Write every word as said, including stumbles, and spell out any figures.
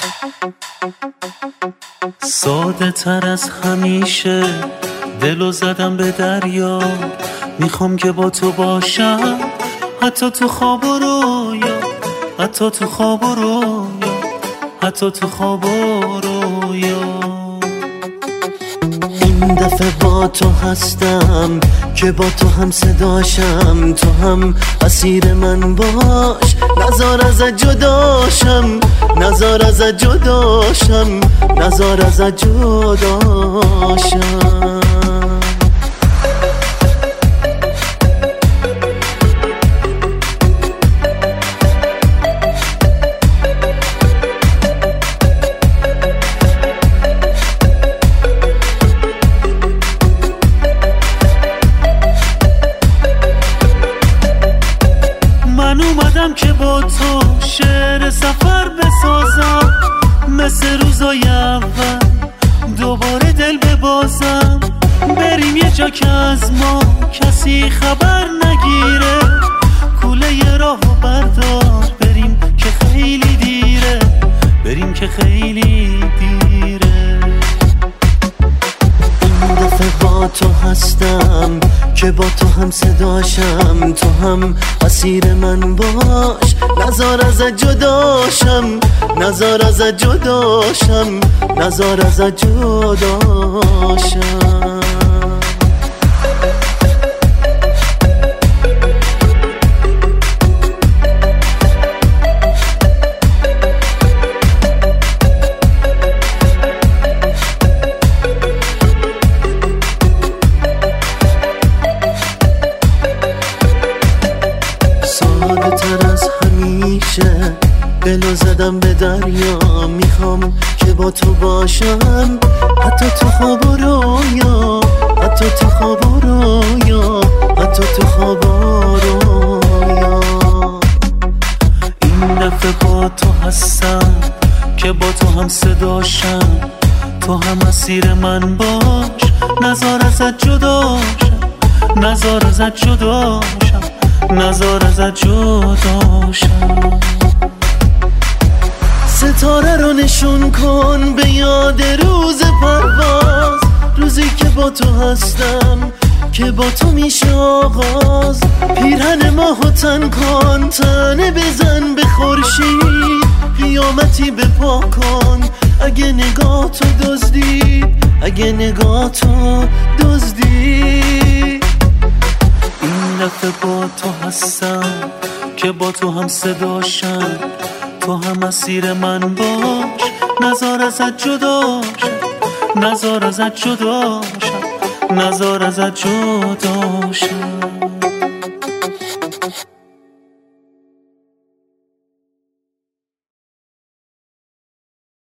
ساده تر از همیشه دلو زدم به دریا، میخوام که با تو باشم حتی تو خواب و رویا، حتی تو خواب و رویا، حتی تو خواب و رویا. این دفعه با تو هستم که با تو هم صداشم، تو هم اسیر من باش، نزار ازت جداشم، نزار ازت جداشم، نزار ازت جداشم. من اومدم که با تو شعر سفر بسازم، مثل روزای اول دوباره دل ببازم، بریم یه جا که از ما کسی خبر نگیره، کوله یه راهو بردار بریم که خیلی دیره، بریم که خیلی دیره. این دفعه با تو هستم که با تو هم صداشم، تو هم اسیر من باش، نزار ازت جداشم، نزار ازت جداشم، نزار ازت جداشم. ساده تر از همیشه دلو زدم به دریا، میخوام که با تو باشم حتی تو خواب و رویا، حتی تو خواب و رویا، حتی تو خواب و رویا. این دفعه با تو هستم که با تو هم صداشم، تو هم اسیر من باش، نزار ازت جداشم، نزار ازت جداشم، نزار ازت جداشم. ستاره رو نشون کن به یاد روز پرواز، روزی که با تو هستم که با تو میشه آغاز، پیرهن ماهو تن کن، تنه بزن به خورشید، قیامتی به پا کن اگه نگاه تو دزدید، اگه نگاه تو دزدید. این دفعه با تو هستم که با تو هم صداشم، تو هم اسیر من باش، نزار ازت جداشم، نزار ازت جداشم، نزار ازت جداشم.